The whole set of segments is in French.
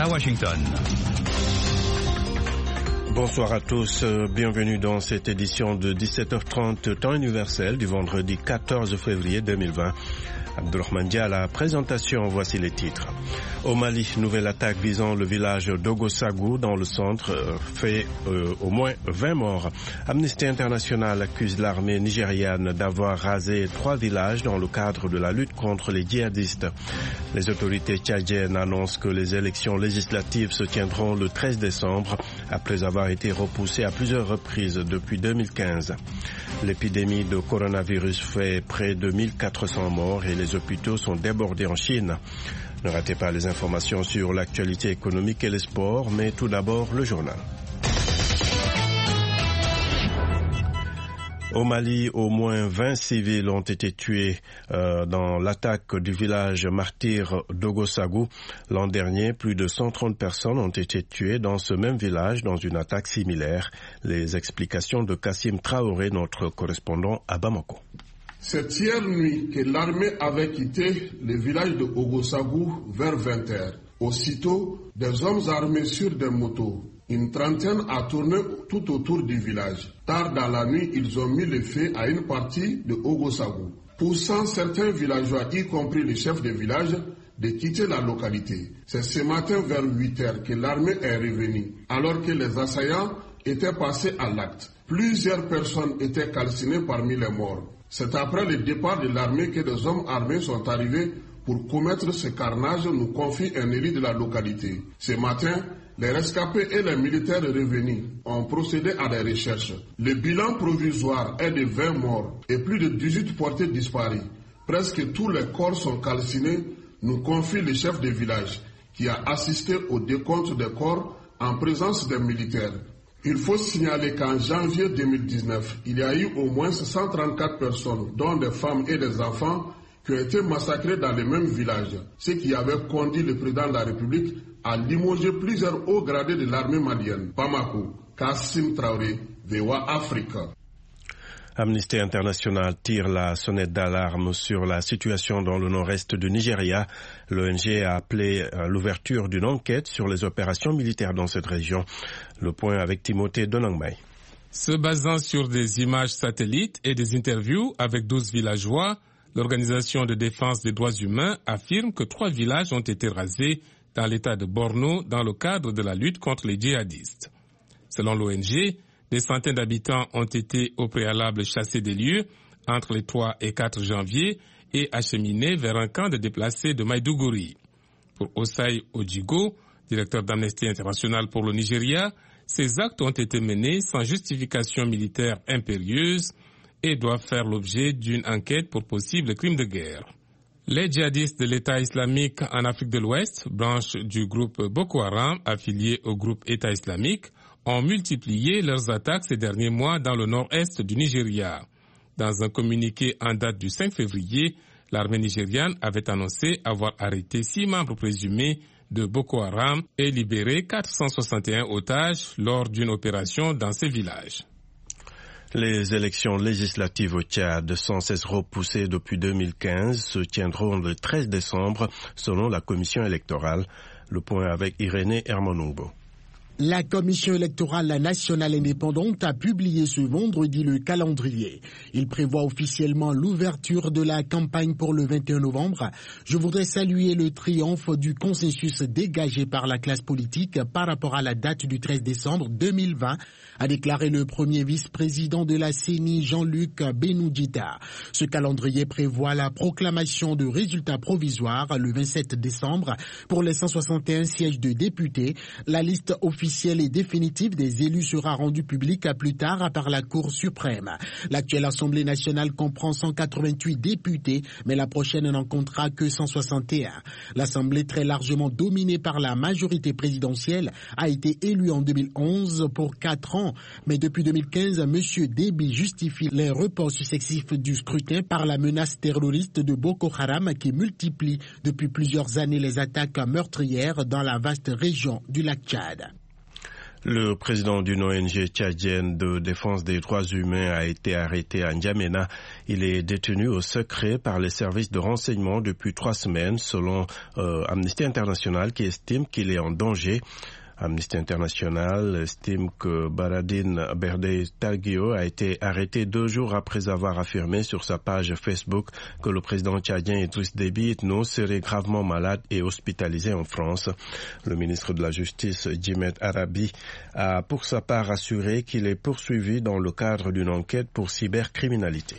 à Washington. Bonsoir à tous, bienvenue dans cette édition de 17h30 temps universel du vendredi 14 février 2020. Abdulrahman Dia à la présentation, voici les titres. Au Mali, nouvelle attaque visant le village d'Ogosagou dans le centre fait au moins 20 morts. Amnesty International accuse l'armée nigériane d'avoir rasé 3 villages dans le cadre de la lutte contre les djihadistes. Les autorités tchadiennes annoncent que les élections législatives se tiendront le 13 décembre après avoir été repoussées à plusieurs reprises depuis 2015. L'épidémie de coronavirus fait près de 1400 morts et les hôpitaux sont débordés en Chine. Ne ratez pas les informations sur l'actualité économique et les sports, mais tout d'abord le journal. Au Mali, au moins 20 civils ont été tués dans l'attaque du village martyr d'Ogosagou. L'an dernier, plus de 130 personnes ont été tuées dans ce même village dans une attaque similaire. Les explications de Kassim Traoré, notre correspondant à Bamako. C'est hier nuit que l'armée avait quitté le village de Ogosagou vers 20h. Aussitôt, des hommes armés sur des motos, une trentaine a tourné tout autour du village. Tard dans la nuit, ils ont mis le feu à une partie de Ogosagou, poussant certains villageois, y compris les chefs de village, de quitter la localité. C'est ce matin vers 8h que l'armée est revenue, alors que les assaillants étaient passés à l'acte. Plusieurs personnes étaient calcinées parmi les morts. C'est après le départ de l'armée que des hommes armés sont arrivés pour commettre ce carnage, nous confie un élu de la localité. Ce matin, les rescapés et les militaires revenus ont procédé à des recherches. Le bilan provisoire est de 20 morts et plus de 18 portés disparus. Presque tous les corps sont calcinés, nous confie le chef de village qui a assisté au décompte des corps en présence des militaires. Il faut signaler qu'en janvier 2019, il y a eu au moins 134 personnes, dont des femmes et des enfants, qui ont été massacrés dans le même village, ce qui avait conduit le président de la République à limoger plusieurs hauts gradés de l'armée malienne. Bamako, Kassim Traoré, VOA Africa. Amnesty International tire la sonnette d'alarme sur la situation dans le nord-est du Nigeria. L'ONG a appelé à l'ouverture d'une enquête sur les opérations militaires dans cette région. Le point avec Timothée Donangmay. Se basant sur des images satellites et des interviews avec 12 villageois, l'Organisation de défense des droits humains affirme que 3 villages ont été rasés dans l'état de Borno dans le cadre de la lutte contre les djihadistes. Selon l'ONG, des centaines d'habitants ont été au préalable chassés des lieux entre les 3 et 4 janvier et acheminés vers un camp de déplacés de Maïdougouri. Pour Osai Ojigo, directeur d'Amnesty International pour le Nigeria, ces actes ont été menés sans justification militaire impérieuse et doivent faire l'objet d'une enquête pour possibles crimes de guerre. Les djihadistes de l'État islamique en Afrique de l'Ouest, branche du groupe Boko Haram affilié au groupe État islamique, ont multiplié leurs attaques ces derniers mois dans le nord-est du Nigeria. Dans un communiqué en date du 5 février, l'armée nigériane avait annoncé avoir arrêté 6 membres présumés de Boko Haram et libéré 461 otages lors d'une opération dans ces villages. Les élections législatives au Tchad, sans cesse repoussées depuis 2015, se tiendront le 13 décembre selon la commission électorale. Le point avec Irénée Hermanoubo. La Commission électorale nationale indépendante a publié ce vendredi le calendrier. Il prévoit officiellement l'ouverture de la campagne pour le 21 novembre. Je voudrais saluer le triomphe du consensus dégagé par la classe politique par rapport à la date du 13 décembre 2020, a déclaré le premier vice-président de la CENI, Jean-Luc Benoudjita. Ce calendrier prévoit la proclamation de résultats provisoires le 27 décembre pour les 161 sièges de députés. La liste officielle et définitive des élus sera rendue publique à plus tard par la Cour suprême. L'actuelle Assemblée nationale comprend 188 députés, mais la prochaine n'en comptera que 161. L'Assemblée, très largement dominée par la majorité présidentielle, a été élue en 2011 pour 4 ans. Mais depuis 2015, M. Déby justifie les reports successifs du scrutin par la menace terroriste de Boko Haram qui multiplie depuis plusieurs années les attaques meurtrières dans la vaste région du lac Tchad. Le président d'une ONG tchadienne de défense des droits humains a été arrêté à N'Djamena. Il est détenu au secret par les services de renseignement depuis 3 semaines, selon Amnesty International, qui estime qu'il est en danger. Amnesty International estime que Baradine Berde Targuio a été arrêté 2 jours après avoir affirmé sur sa page Facebook que le président tchadien Idriss Déby Itno serait gravement malade et hospitalisé en France. Le ministre de la Justice, Djimet Arabi, a pour sa part assuré qu'il est poursuivi dans le cadre d'une enquête pour cybercriminalité.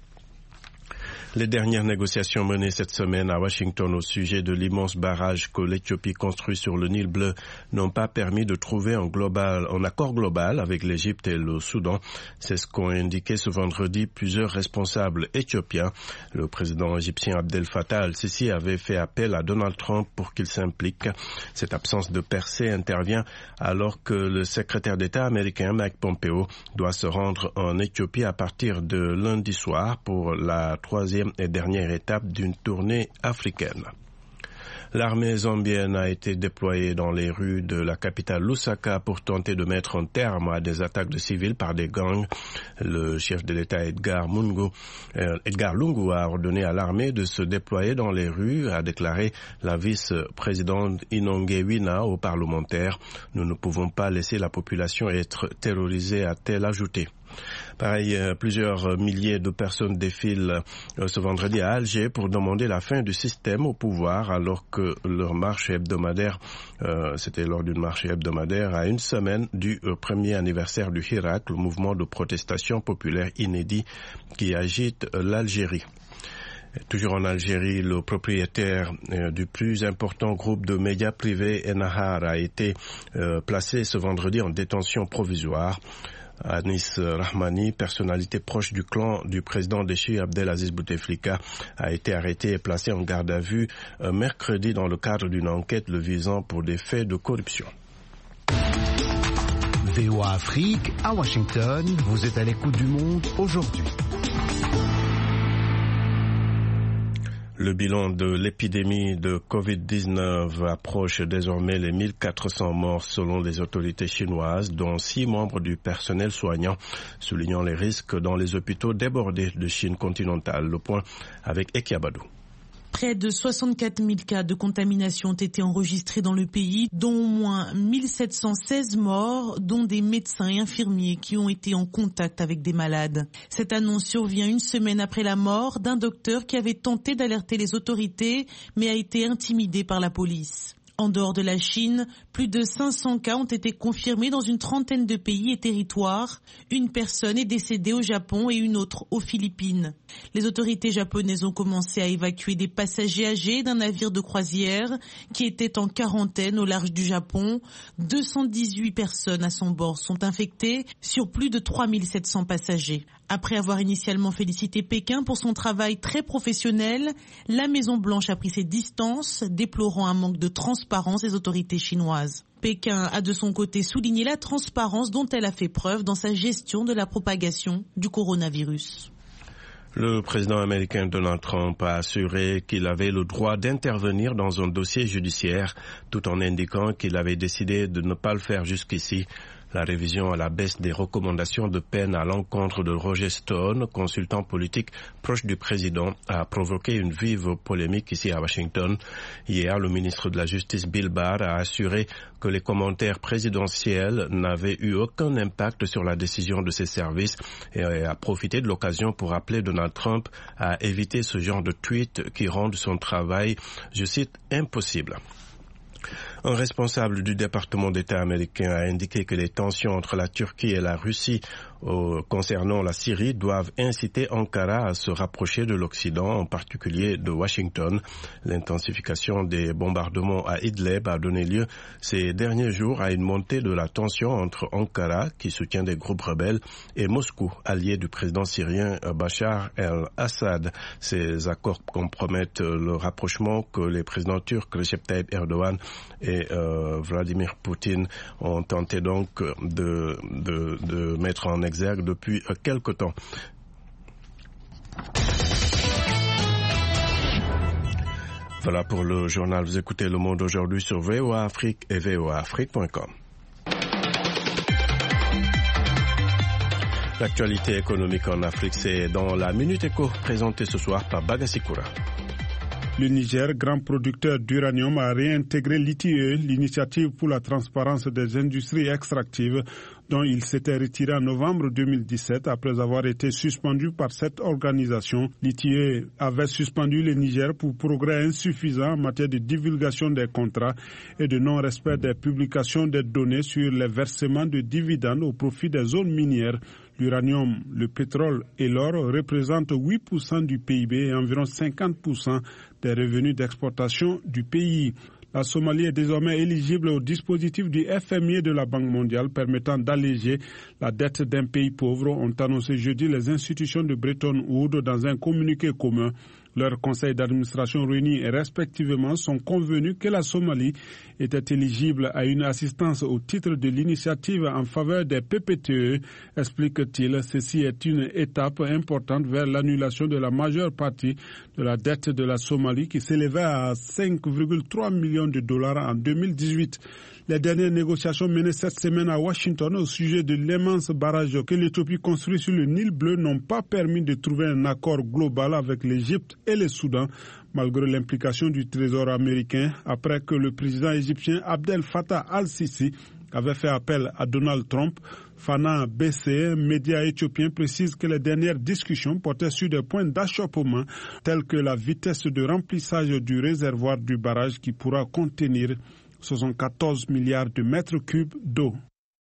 Les dernières négociations menées cette semaine à Washington au sujet de l'immense barrage que l'Éthiopie construit sur le Nil bleu n'ont pas permis de trouver un accord global avec l'Égypte et le Soudan. C'est ce qu'ont indiqué ce vendredi plusieurs responsables éthiopiens. Le président égyptien Abdel Fattah al-Sisi avait fait appel à Donald Trump pour qu'il s'implique. Cette absence de percée intervient alors que le secrétaire d'État américain Mike Pompeo doit se rendre en Éthiopie à partir de lundi soir pour la 3e et dernière étape d'une tournée africaine. L'armée zambienne a été déployée dans les rues de la capitale Lusaka pour tenter de mettre un terme à des attaques de civils par des gangs. Le chef de l'État Edgar Lungu a ordonné à l'armée de se déployer dans les rues, a déclaré la vice-présidente Inonge Wina aux parlementaires. Nous ne pouvons pas laisser la population être terrorisée, a-t-elle ajouté. Pareil, plusieurs milliers de personnes défilent ce vendredi à Alger pour demander la fin du système au pouvoir alors que leur marche hebdomadaire, c'était lors d'une marche hebdomadaire à une semaine du premier anniversaire du Hirak, le mouvement de protestation populaire inédit qui agite l'Algérie. Toujours en Algérie, le propriétaire du plus important groupe de médias privés, Ennahar, a été placé ce vendredi en détention provisoire. Anis Rahmani, personnalité proche du clan du président déchu Abdelaziz Bouteflika, a été arrêté et placé en garde à vue mercredi dans le cadre d'une enquête le visant pour des faits de corruption. VOA Afrique, à Washington, vous êtes à l'écoute du monde aujourd'hui. Le bilan de l'épidémie de Covid-19 approche désormais les 1400 morts selon les autorités chinoises, dont 6 membres du personnel soignant, soulignant les risques dans les hôpitaux débordés de Chine continentale. Le point avec Ekiabadou. Près de 64 000 cas de contamination ont été enregistrés dans le pays, dont au moins 1716 morts, dont des médecins et infirmiers qui ont été en contact avec des malades. Cette annonce survient une semaine après la mort d'un docteur qui avait tenté d'alerter les autorités, mais a été intimidé par la police. En dehors de la Chine, plus de 500 cas ont été confirmés dans une 30aine de pays et territoires. Une personne est décédée au Japon et une autre aux Philippines. Les autorités japonaises ont commencé à évacuer des passagers âgés d'un navire de croisière qui était en quarantaine au large du Japon. 218 personnes à son bord sont infectées sur plus de 3700 passagers. Après avoir initialement félicité Pékin pour son travail très professionnel, la Maison-Blanche a pris ses distances, déplorant un manque de transparence des autorités chinoises. Pékin a de son côté souligné la transparence dont elle a fait preuve dans sa gestion de la propagation du coronavirus. Le président américain Donald Trump a assuré qu'il avait le droit d'intervenir dans un dossier judiciaire, tout en indiquant qu'il avait décidé de ne pas le faire jusqu'ici. La révision à la baisse des recommandations de peine à l'encontre de Roger Stone, consultant politique proche du président, a provoqué une vive polémique ici à Washington. Hier, le ministre de la Justice Bill Barr a assuré que les commentaires présidentiels n'avaient eu aucun impact sur la décision de ses services et a profité de l'occasion pour appeler Donald Trump à éviter ce genre de tweets qui rendent son travail, je cite, impossible. Un responsable du département d'État américain a indiqué que les tensions entre la Turquie et la Russie concernant la Syrie doivent inciter Ankara à se rapprocher de l'Occident, en particulier de Washington. L'intensification des bombardements à Idlib a donné lieu ces derniers jours à une montée de la tension entre Ankara, qui soutient des groupes rebelles, et Moscou, allié du président syrien Bachar el-Assad. Ces accords compromettent le rapprochement que les présidents turcs Recep Tayyip Erdogan et Vladimir Poutine ont tenté donc de mettre en exergue depuis quelque temps. Voilà pour le journal. Vous écoutez Le Monde aujourd'hui sur VOA Afrique et voaafrique.com. L'actualité économique en Afrique, c'est dans la Minute Éco, présentée ce soir par Bagasikoura. Le Niger, grand producteur d'uranium, a réintégré l'ITIE, l'initiative pour la transparence des industries extractives, dont il s'était retiré en novembre 2017 après avoir été suspendu par cette organisation. L'ITIE avait suspendu le Niger pour progrès insuffisants en matière de divulgation des contrats et de non-respect des publications des données sur les versements de dividendes au profit des zones minières. L'uranium, le pétrole et l'or représentent 8% du PIB et environ 50% des revenus d'exportation du pays. La Somalie est désormais éligible au dispositif du FMI et de la Banque mondiale permettant d'alléger la dette d'un pays pauvre, ont annoncé jeudi les institutions de Bretton Woods dans un communiqué commun. Leurs conseils d'administration réunis respectivement sont convenus que la Somalie était éligible à une assistance au titre de l'initiative en faveur des PPTE, explique-t-il. Ceci est une étape importante vers l'annulation de la majeure partie de la dette de la Somalie qui s'élevait à 5,3 millions de dollars en 2018. Les dernières négociations menées cette semaine à Washington au sujet de l'immense barrage que l'Éthiopie construit sur le Nil bleu n'ont pas permis de trouver un accord global avec l'Égypte et le Soudan, malgré l'implication du Trésor américain, après que le président égyptien Abdel Fattah al-Sisi avait fait appel à Donald Trump. Fana BC, média éthiopien, précise que les dernières discussions portaient sur des points d'achoppement tels que la vitesse de remplissage du réservoir du barrage qui pourra contenir 74 milliards de mètres cubes d'eau.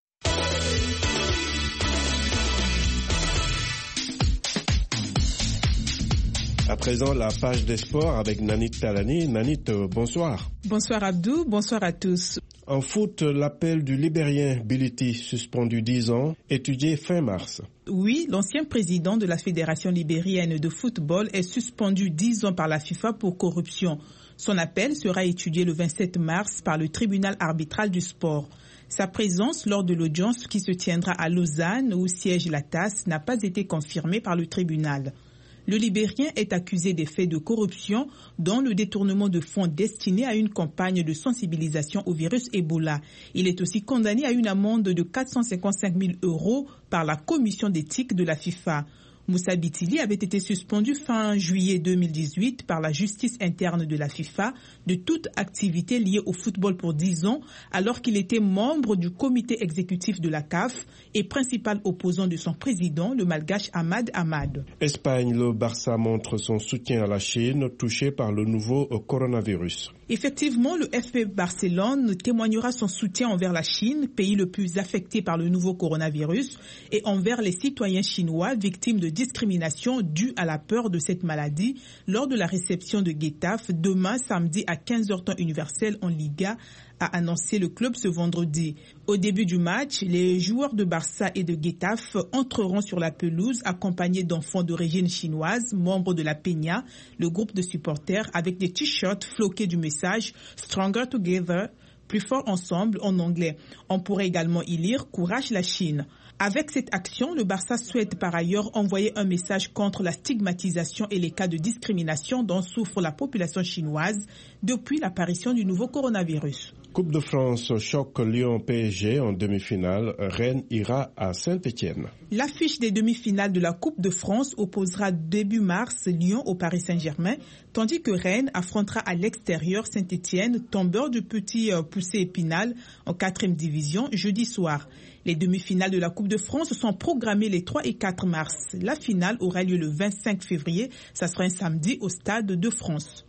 À présent, la page des sports avec Nanit Talani. Nanit, bonsoir. Bonsoir Abdou, bonsoir à tous. En foot, l'appel du Libérien Bility, suspendu 10 ans, étudié fin mars. Oui, l'ancien président de la Fédération libérienne de football est suspendu 10 ans par la FIFA pour corruption. Son appel sera étudié le 27 mars par le tribunal arbitral du sport. Sa présence lors de l'audience qui se tiendra à Lausanne, où siège la TAS, n'a pas été confirmée par le tribunal. Le Libérien est accusé des faits de corruption, dont le détournement de fonds destinés à une campagne de sensibilisation au virus Ebola. Il est aussi condamné à une amende de 455 000 € par la commission d'éthique de la FIFA. Moussa Bitili avait été suspendu fin juillet 2018 par la justice interne de la FIFA de toute activité liée au football pour 10 ans, alors qu'il était membre du comité exécutif de la CAF et principal opposant de son président, le malgache Ahmad Ahmad. Espagne, le Barça montre son soutien à la Chine, touchée par le nouveau coronavirus. Effectivement, le FC Barcelone témoignera son soutien envers la Chine, pays le plus affecté par le nouveau coronavirus, et envers les citoyens chinois victimes de discrimination due à la peur de cette maladie lors de la réception de Getafe demain samedi à 15h temps universel en Liga, a annoncé le club ce vendredi. Au début du match, les joueurs de Barça et de Getafe entreront sur la pelouse accompagnés d'enfants d'origine chinoise, membres de la Peña, le groupe de supporters, avec des t-shirts floqués du message « Stronger Together », plus fort ensemble en anglais. On pourrait également y lire « Courage la Chine ». Avec cette action, le Barça souhaite par ailleurs envoyer un message contre la stigmatisation et les cas de discrimination dont souffre la population chinoise depuis l'apparition du nouveau coronavirus. Coupe de France, choc Lyon-PSG en demi-finale. Rennes ira à Saint-Étienne. L'affiche des demi-finales de la Coupe de France opposera début mars Lyon au Paris Saint-Germain, tandis que Rennes affrontera à l'extérieur Saint-Étienne, tombeur du petit poussé Épinal en 4e division, jeudi soir. Les demi-finales de la Coupe de France sont programmées les 3 et 4 mars. La finale aura lieu le 25 février. Ça sera un samedi au Stade de France.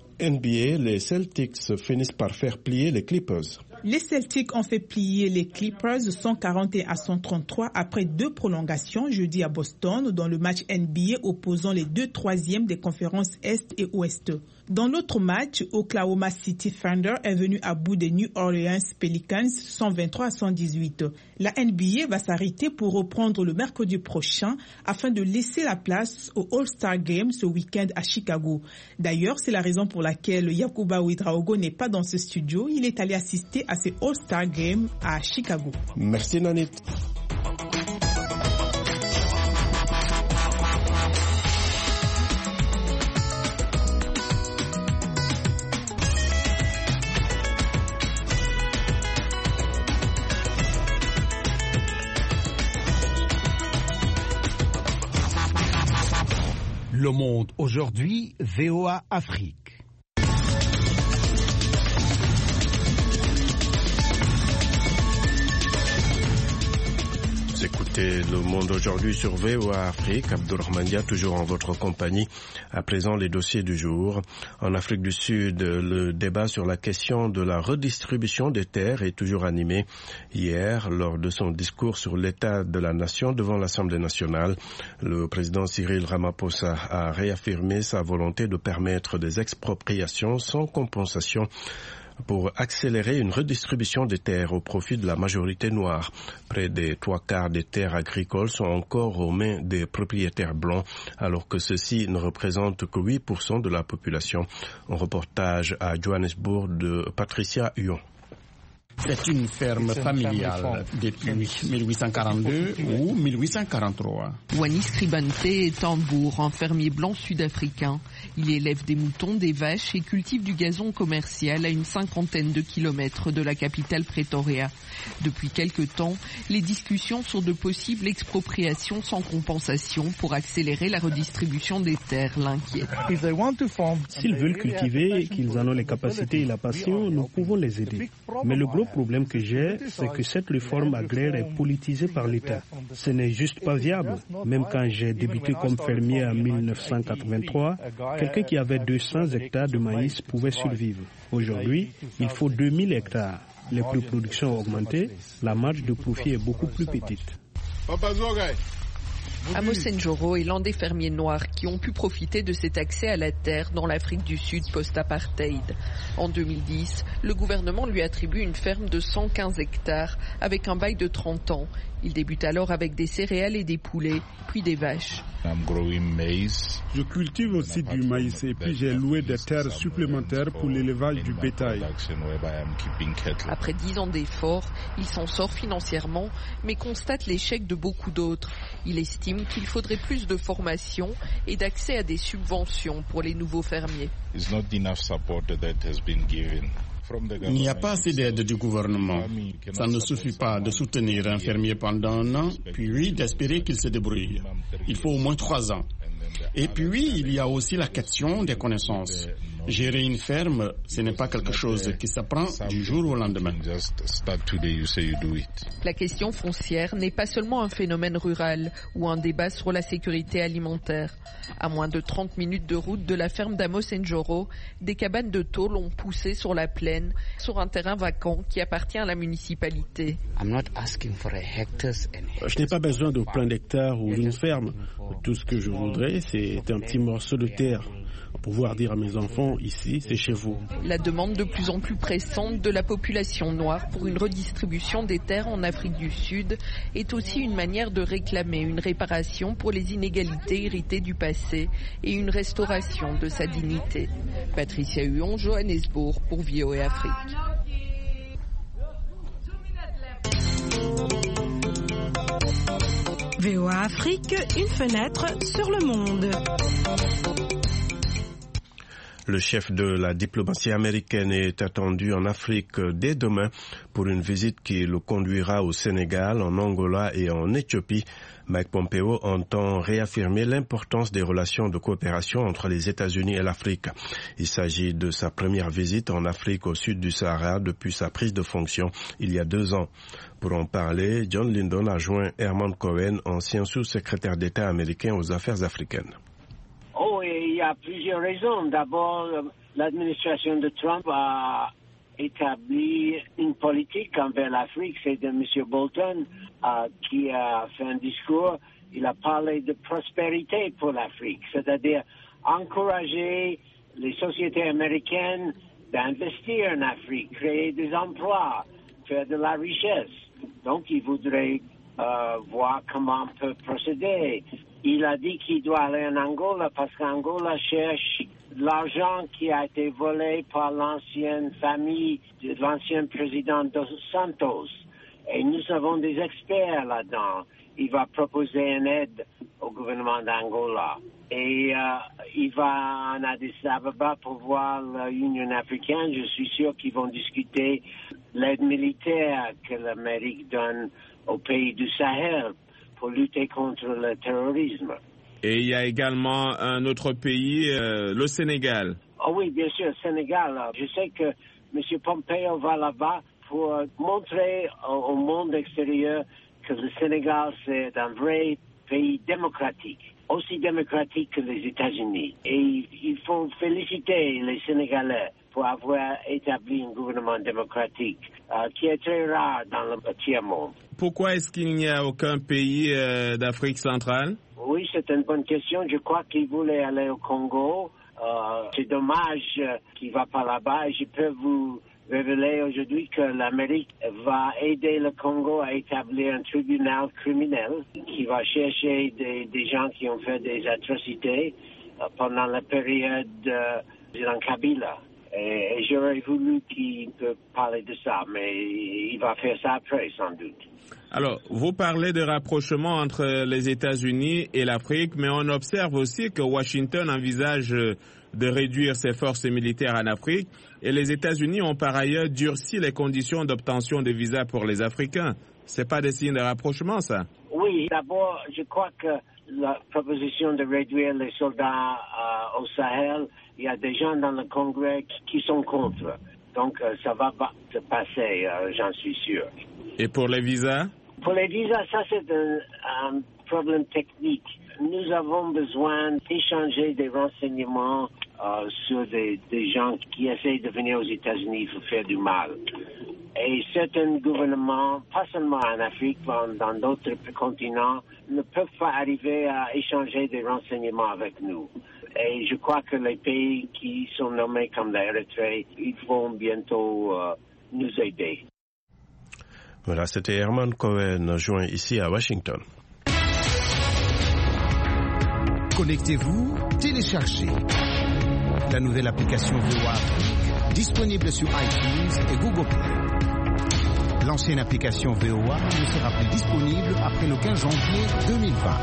NBA, les Celtics finissent par faire plier les Clippers. Les Celtics ont fait plier les Clippers 141 à 133 après 2 prolongations jeudi à Boston dans le match NBA opposant les 2 troisièmes des conférences Est et Ouest. Dans l'autre match, Oklahoma City Thunder est venu à bout des New Orleans Pelicans 123 à 118. La NBA va s'arrêter pour reprendre le mercredi prochain afin de laisser la place au All-Star Game ce week-end à Chicago. D'ailleurs, c'est la raison pour laquelle Yacouba Ouedraogo n'est pas dans ce studio. Il est allé assister à ces All-Star Games à Chicago. Merci Nanit. Le Monde aujourd'hui, VOA Afrique. Écoutez Le Monde aujourd'hui sur VOA Afrique. Abdulrahman Dia, toujours en votre compagnie. À présent, les dossiers du jour. En Afrique du Sud, le débat sur la question de la redistribution des terres est toujours animé. Hier, lors de son discours sur l'état de la nation devant l'Assemblée nationale, le président Cyril Ramaphosa a réaffirmé sa volonté de permettre des expropriations sans compensation pour accélérer une redistribution des terres au profit de la majorité noire. Près des 3/4 des terres agricoles sont encore aux mains des propriétaires blancs, alors que ceux-ci ne représentent que 8% de la population. Un reportage à Johannesburg de Patricia Huon. C'est une ferme familiale depuis 1842 ou 1843. Wanis Kribante est un bourg, un fermier blanc sud-africain. Il élève des moutons, des vaches et cultive du gazon commercial à une 50aine de kilomètres de la capitale Pretoria. Depuis quelque temps, les discussions sur de possibles expropriations sans compensation pour accélérer la redistribution des terres l'inquiètent. S'ils veulent cultiver, qu'ils en ont les capacités et la passion, nous pouvons les aider. Mais le gros problème que j'ai, c'est que cette réforme agraire est politisée par l'État. Ce n'est juste pas viable. Même quand j'ai débuté comme fermier en 1983, quelqu'un qui avait 200 hectares de maïs pouvait survivre. Aujourd'hui, il faut 2000 hectares. Les prix de production ont augmenté, la marge de profit est beaucoup plus petite. Amos Njoro est l'un des fermiers noirs qui ont pu profiter de cet accès à la terre dans l'Afrique du Sud post-apartheid. En 2010, le gouvernement lui attribue une ferme de 115 hectares avec un bail de 30 ans. Il débute alors avec des céréales et des poulets, puis des vaches. Je cultive aussi du maïs et puis j'ai loué des terres supplémentaires pour l'élevage du bétail. Après 10 ans d'efforts, il s'en sort financièrement, mais constate l'échec de beaucoup d'autres. Il estime qu'il faudrait plus de formation et d'accès à des subventions pour les nouveaux fermiers. Il n'y a pas assez d'aide du gouvernement. Ça ne suffit pas de soutenir un fermier pendant un an, puis d'espérer qu'il se débrouille. Il faut au moins 3 ans. Et puis, il y a aussi la question des connaissances. Gérer une ferme, ce n'est pas quelque chose qui s'apprend du jour au lendemain. La question foncière n'est pas seulement un phénomène rural ou un débat sur la sécurité alimentaire. À moins de 30 minutes de route de la ferme d'Amos Njoro, des cabanes de tôle ont poussé sur la plaine, sur un terrain vacant qui appartient à la municipalité. Je n'ai pas besoin de plein d'hectares ou d'une ferme. Tout ce que je voudrais, c'est un petit morceau de terre. Pouvoir dire à mes enfants, ici, c'est chez vous. La demande de plus en plus pressante de la population noire pour une redistribution des terres en Afrique du Sud est aussi une manière de réclamer une réparation pour les inégalités héritées du passé et une restauration de sa dignité. Patricia Huon, Johannesburg pour VOA Afrique. VOA Afrique, une fenêtre sur le monde. Le chef de la diplomatie américaine est attendu en Afrique dès demain pour une visite qui le conduira au Sénégal, en Angola et en Éthiopie. Mike Pompeo entend réaffirmer l'importance des relations de coopération entre les États-Unis et l'Afrique. Il s'agit de sa première visite en Afrique au sud du Sahara depuis sa prise de fonction il y a 2 ans. Pour en parler, John Lyndon a joint Herman Cohen, ancien sous-secrétaire d'État américain aux affaires africaines. Il y a plusieurs raisons. D'abord, l'administration de Trump a établi une politique envers l'Afrique. C'est de M. Bolton qui a fait un discours. Il a parlé de prospérité pour l'Afrique, c'est-à-dire encourager les sociétés américaines d'investir en Afrique, créer des emplois, faire de la richesse. Donc, il voudrait voir comment on peut procéder. Il a dit qu'il doit aller en Angola parce qu'Angola cherche l'argent qui a été volé par l'ancienne famille de l'ancien président Dos Santos. Et nous avons des experts là-dedans. Il va proposer une aide au gouvernement d'Angola. Et il va en Addis Ababa pour voir l'Union africaine. Je suis sûr qu'ils vont discuter l'aide militaire que l'Amérique donne aux pays du Sahel pour lutter contre le terrorisme. Et il y a également un autre pays, le Sénégal. Oh oui, bien sûr, le Sénégal. Je sais que M. Pompeo va là-bas pour montrer au monde extérieur que le Sénégal, c'est un vrai pays démocratique, aussi démocratique que les États-Unis. Et il faut féliciter les Sénégalais pour avoir établi un gouvernement démocratique qui est très rare dans le tiers-monde. Pourquoi est-ce qu'il n'y a aucun pays d'Afrique centrale? Oui, c'est une bonne question. Je crois qu'il voulait aller au Congo. C'est dommage qu'il ne va pas là-bas. Et je peux vous révéler aujourd'hui que l'Amérique va aider le Congo à établir un tribunal criminel qui va chercher des gens qui ont fait des atrocités pendant la période de Kabila. Et j'aurais voulu qu'il peut parler de ça, mais il va faire ça après, sans doute. Alors, vous parlez de rapprochement entre les États-Unis et l'Afrique, mais on observe aussi que Washington envisage de réduire ses forces militaires en Afrique et les États-Unis ont par ailleurs durci les conditions d'obtention de visas pour les Africains. C'est pas des signes de rapprochement, ça? Oui, d'abord, je crois que la proposition de réduire les soldats au Sahel, il y a des gens dans le Congrès qui sont contre. Donc, ça va se passer, j'en suis sûr. Et pour les visas? Pour les visas, ça c'est un problème technique. Nous avons besoin d'échanger des renseignements sur des gens qui essayent de venir aux États-Unis pour faire du mal. Et certains gouvernements, pas seulement en Afrique, mais dans d'autres continents, ne peuvent pas arriver à échanger des renseignements avec nous. Et je crois que les pays qui sont nommés comme l'Érythrée, ils vont bientôt nous aider. Voilà, c'était Herman Cohen, joint ici à Washington. Connectez-vous, téléchargez la nouvelle application VOA Afrique, disponible sur iTunes et Google Play. L'ancienne application VOA ne sera plus disponible après le 15 janvier 2020.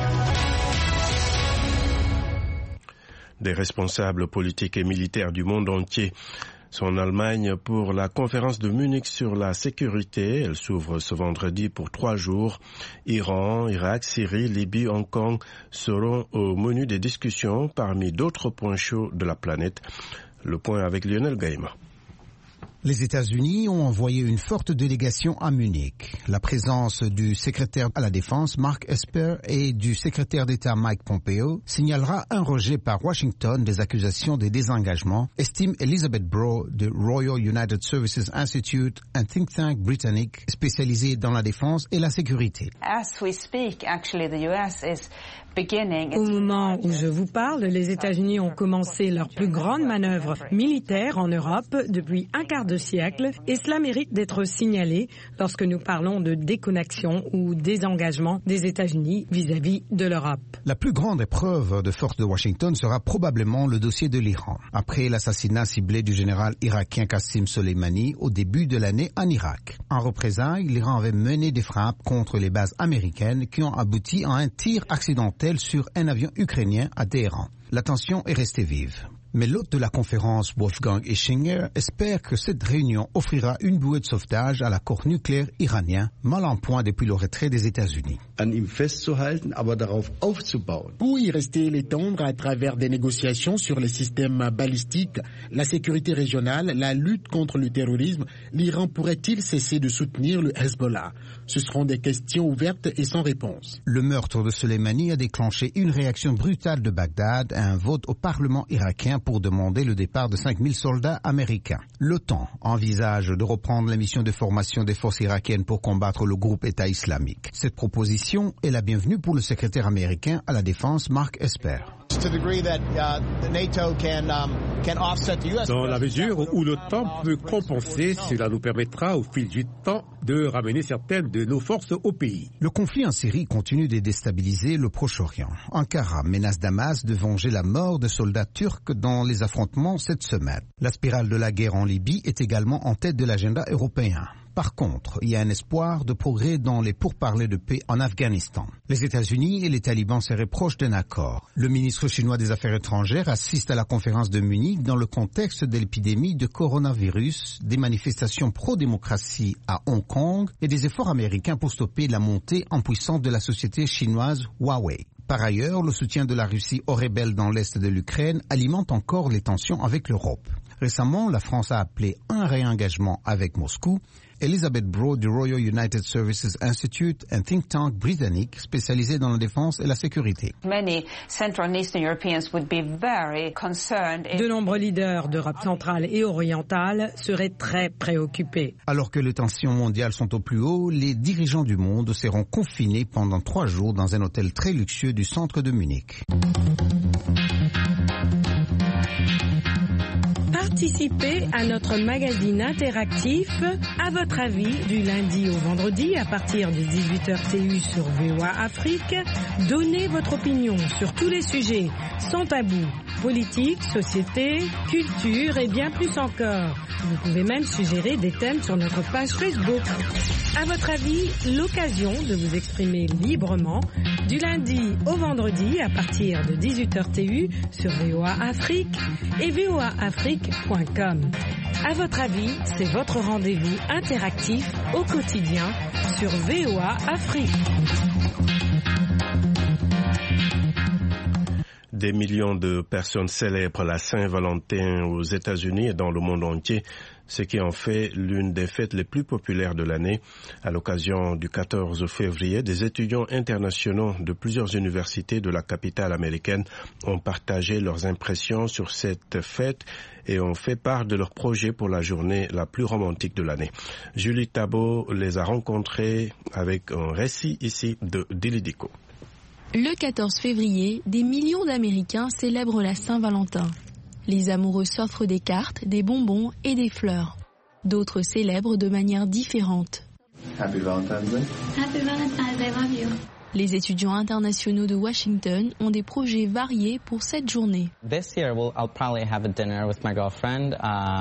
Des responsables politiques et militaires du monde entier sont en Allemagne pour la conférence de Munich sur la sécurité. Elle s'ouvre ce vendredi pour 3 jours. Iran, Irak, Syrie, Libye, Hong Kong seront au menu des discussions parmi d'autres points chauds de la planète. Le point avec Lionel Gaïma. Les États-Unis ont envoyé une forte délégation à Munich. La présence du secrétaire à la Défense, Mark Esper, et du secrétaire d'État Mike Pompeo signalera un rejet par Washington des accusations de désengagement, estime Elizabeth Brough de Royal United Services Institute, un think tank britannique spécialisé dans la défense et la sécurité. Au moment où je vous parle, les États-Unis ont commencé leur plus grande manœuvre militaire en Europe depuis un quart de siècle et cela mérite d'être signalé lorsque nous parlons de déconnexion ou désengagement des États-Unis vis-à-vis de l'Europe. La plus grande épreuve de force de Washington sera probablement le dossier de l'Iran. Après l'assassinat ciblé du général irakien Qassim Soleimani au début de l'année en Irak. En représailles, l'Iran avait mené des frappes contre les bases américaines qui ont abouti à un tir accidentel sur un avion ukrainien à Téhéran. La tension est restée vive. Mais l'hôte de la conférence, Wolfgang Ischinger, espère que cette réunion offrira une bouée de sauvetage à l'accord nucléaire iranien, mal en point depuis le retrait des États-Unis. Pour y rester et l'étendre à travers des négociations sur les systèmes balistiques, la sécurité régionale, la lutte contre le terrorisme, l'Iran pourrait-il cesser de soutenir le Hezbollah? Ce seront des questions ouvertes et sans réponse. Le meurtre de Soleimani a déclenché une réaction brutale de Bagdad à un vote au Parlement irakien pour demander le départ de 5000 soldats américains. L'OTAN envisage de reprendre la mission de formation des forces irakiennes pour combattre le groupe État islamique. Cette proposition est la bienvenue pour le secrétaire américain à la Défense, Mark Esper. Dans la mesure où l'OTAN peut compenser, cela nous permettra au fil du temps de ramener certaines de nos forces au pays. Le conflit en Syrie continue de déstabiliser le Proche-Orient. Ankara menace Damas de venger la mort de soldats turcs dans les affrontements cette semaine. La spirale de la guerre en Libye est également en tête de l'agenda européen. Par contre, il y a un espoir de progrès dans les pourparlers de paix en Afghanistan. Les États-Unis et les talibans seraient proches d'un accord. Le ministre chinois des Affaires étrangères assiste à la conférence de Munich dans le contexte de l'épidémie de coronavirus, des manifestations pro-démocratie à Hong Kong et des efforts américains pour stopper la montée en puissance de la société chinoise Huawei. Par ailleurs, le soutien de la Russie aux rebelles dans l'est de l'Ukraine alimente encore les tensions avec l'Europe. Récemment, la France a appelé un réengagement avec Moscou. Elizabeth Broad du Royal United Services Institute, un think tank britannique spécialisé dans la défense et la sécurité. De nombreux leaders d'Europe centrale et orientale seraient très préoccupés. Alors que les tensions mondiales sont au plus haut, les dirigeants du monde seront confinés pendant 3 jours dans un hôtel très luxueux du centre de Munich. Participez à notre magazine interactif À votre avis du lundi au vendredi à partir de 18h TU sur VOA Afrique. Donnez votre opinion sur tous les sujets sans tabou, politique, société, culture et bien plus encore. Vous pouvez même suggérer des thèmes sur notre page Facebook. À votre avis, l'occasion de vous exprimer librement du lundi au vendredi à partir de 18h TU sur VOA Afrique et voaafrique.com. À votre avis, c'est votre rendez-vous interactif au quotidien sur VOA Afrique. Des millions de personnes célèbrent la Saint-Valentin aux États-Unis et dans le monde entier, ce qui en fait l'une des fêtes les plus populaires de l'année. À l'occasion du 14 février, des étudiants internationaux de plusieurs universités de la capitale américaine ont partagé leurs impressions sur cette fête et ont fait part de leurs projets pour la journée la plus romantique de l'année. Julie Tabo les a rencontrés avec un récit ici de Dilidico. Le 14 février, des millions d'Américains célèbrent la Saint-Valentin. Les amoureux s'offrent des cartes, des bonbons et des fleurs. D'autres célèbrent de manière différente. Happy Valentine's Day. Happy Valentine's Day, love you. Les étudiants internationaux de Washington ont des projets variés pour cette journée. This year I'll probably have a dinner with my girlfriend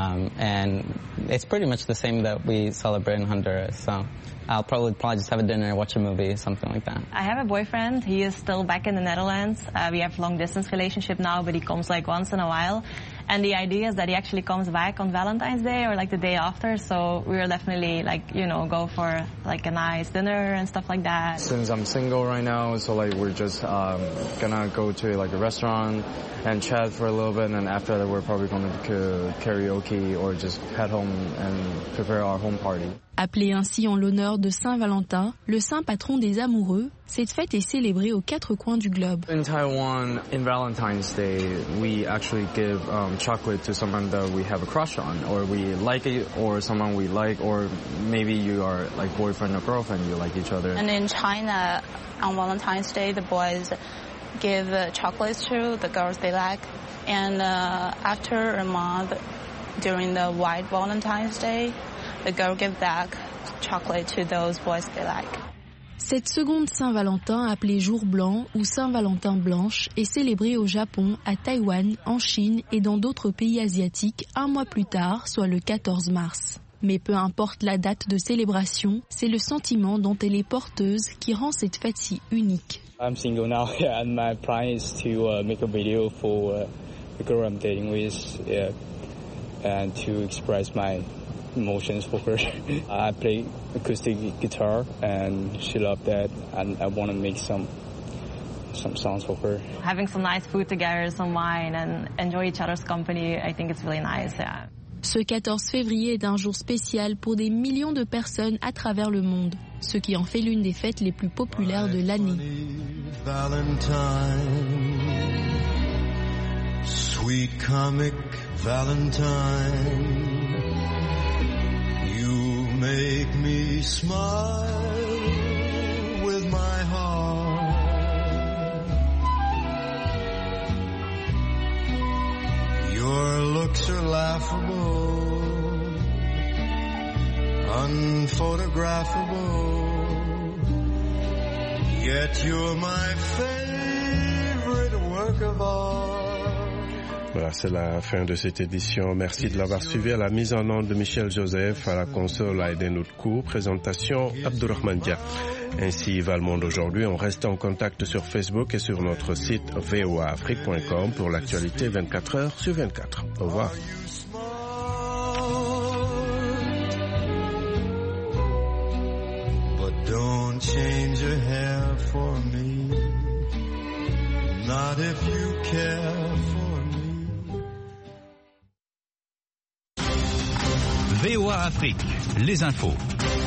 and it's pretty much the same that we celebrate in Honduras. So I'll probably just have a dinner, watch a movie, something like that. I have a boyfriend. He is still back in the Netherlands. We have long distance relationship now, but he comes like once in a while. And the idea is that he actually comes back on Valentine's Day or like the day after. So we will definitely go for like a nice dinner and stuff like that. Since I'm single right now, so like we're just gonna go to like a restaurant and chat for a little bit, and then after that we're probably gonna do karaoke or just head home and prepare our home party. Appelé ainsi en l'honneur de Saint-Valentin, le saint patron des amoureux, cette fête est célébrée aux 4 coins du globe. In Taiwan, in Valentine's Day, we actually give chocolate to someone that we have a crush on, or we like it, or someone we like, or maybe you are like boyfriend or girlfriend, you like each other. And in China, on Valentine's Day, the boys give chocolates to the girls they like, and after a month, during the White Valentine's Day, the girl gives back chocolate to those boys they like. Cette seconde Saint-Valentin, appelée Jour blanc ou Saint-Valentin blanche, est célébrée au Japon, à Taïwan, en Chine et dans d'autres pays asiatiques un mois plus tard, soit le 14 mars. Mais peu importe la date de célébration, c'est le sentiment dont elle est porteuse qui rend cette fête si unique. I'm single now and my plan is to make a video for the girl I'm dating with and to express my emotions for her. I play acoustic guitar and she loved that, and I want to make some songs for her. Having some nice food together, some wine, and enjoy each other's company, I think it's really nice. Yeah. Ce 14 février est un jour spécial pour des millions de personnes à travers le monde, ce qui en fait l'une des fêtes les plus populaires de l'année. Sweet comic Valentine, you make me smile with my heart. Your looks are laughable, unphotographable, yet you're my favorite work of art. Voilà, c'est la fin de cette édition. Merci de l'avoir suivi. À la mise en onde de Michel Joseph, à la console Aïden Outkou, présentation Abdourahmane Dia. Ainsi va le monde aujourd'hui. On reste en contact sur Facebook et sur notre site voaafrique.com pour l'actualité 24 heures sur 24. Au revoir. But don't change your hair for me. not if you care for me. VOA Afrique, les infos.